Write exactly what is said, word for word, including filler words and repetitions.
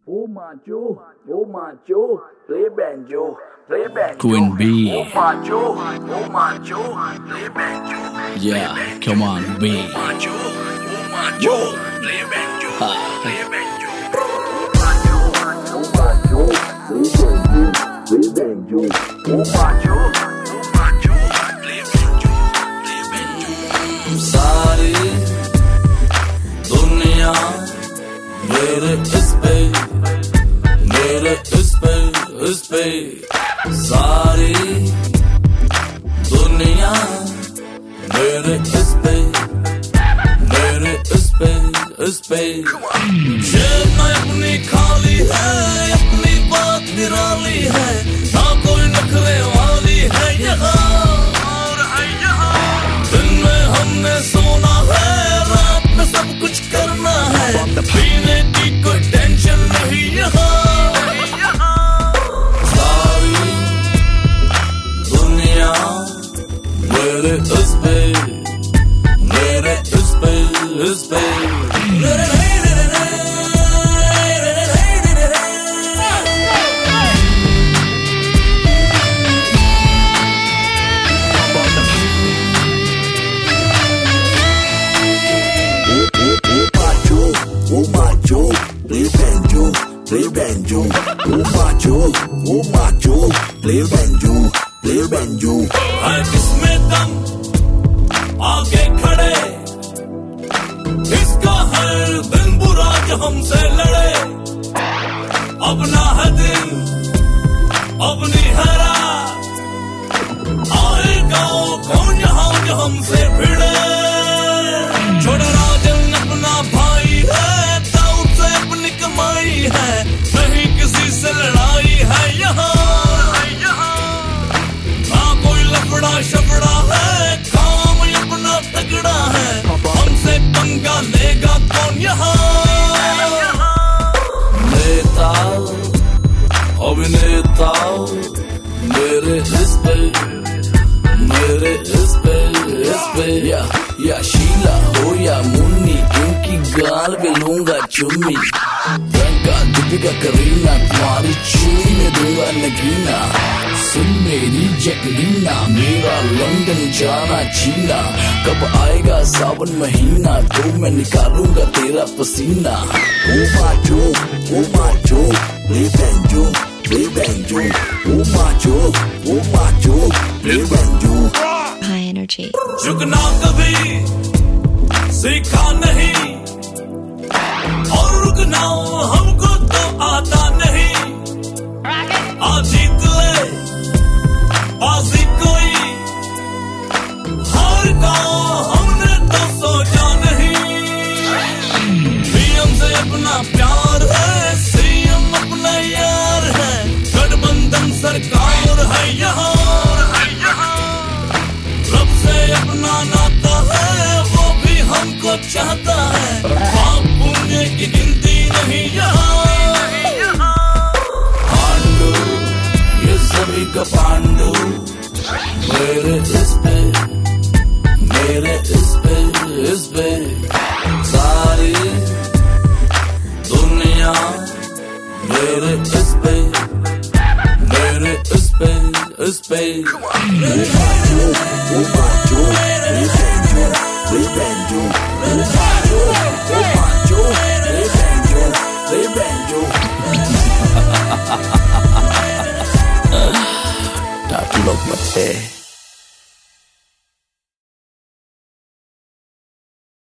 Oh my Joe, oh my Joe, play banjo, play banjo. Queen B. Oh my Joe, oh my Joe, play banjo. Yeah, come on, B. Oh my Joe, oh my Joe, play banjo, play banjo. Oh my Joe, oh my Joe, play banjo, play banjo. Oh my Joe, oh my Joe, play banjo, play banjo. सारी दुनिया मेरे इस पे मेरे इस पे इस पे सारी दुनिया मेरे इस पे मेरे इस पे इस पे जेब में अपनी खाली है, अपनी बात निराली है, ना कोई नखरे वाली है यहाँ और है यहाँ। दिन में हमने सोना है, रात में सब कुछ करना है, पीने की कोई टेंशन नहीं यहाँ। सारी दुनिया मेरे इस पे मेरे इस पे इस पे Play banjo, play banjo. Oh my Joe, oh my Joe, play banjo, play banjo. है किसमें दम आगे खड़े, इसका हर दिन बुरा जो हमसे लड़े। अब ना है दिन अपनी हरा, आएगा कौन यहाँ जो हमसे भिड़े। छोड़ राजन अपना भाई है, दाऊद से अपनी कमाई है, नहीं किसी से लड़ाई है यहाँ। ना कोई लफड़ा शफड़ा है, काम अपना तगड़ा है, हमसे पंगा लेगा कौन यहाँ। नेता अभिनेता मेरे इस पे मेरे इस पे इस पे या या शीला हो या मुन्नी, इनकी गाल पे लूंगा चुम्मी। प्रियंका दीपिका करीना, तुम्हारी चुम्मी में दूंगा नगीना। सुन मेरी जैकलीना, मेरा लंदन जाना जीना। कब आएगा सावन महीना, तो मैं निकालूंगा तेरा पसीना। Oh my Joe, oh my Joe, play banjo, play banjo. Oh my Joe, oh my Joe, play banjo. High energy. झुकना कभी सीखा नहीं, और रुकना हमको तो आता नहीं। आज जीत ले बाजी कोई, हार का हमने तो सोचा नहीं। पीएम से अपना प्यार है, सीएम अपना यार है, गठबंधन सरकार है यहाँ। रब से अपना नाता है, वो भी हमको चाहता है, पाप पुण्य की गिनती नहीं यहाँ। पांडु ये सभी का पांडु मेरे इस पे मेरे इस पे इस पे सारी दुनिया मेरे इस पे मेरे इस पे इस पे। Oh my Joe, play banjo, play banjo. Oh my Joe, oh my Joe, play banjo, play banjo. Tatlog mate.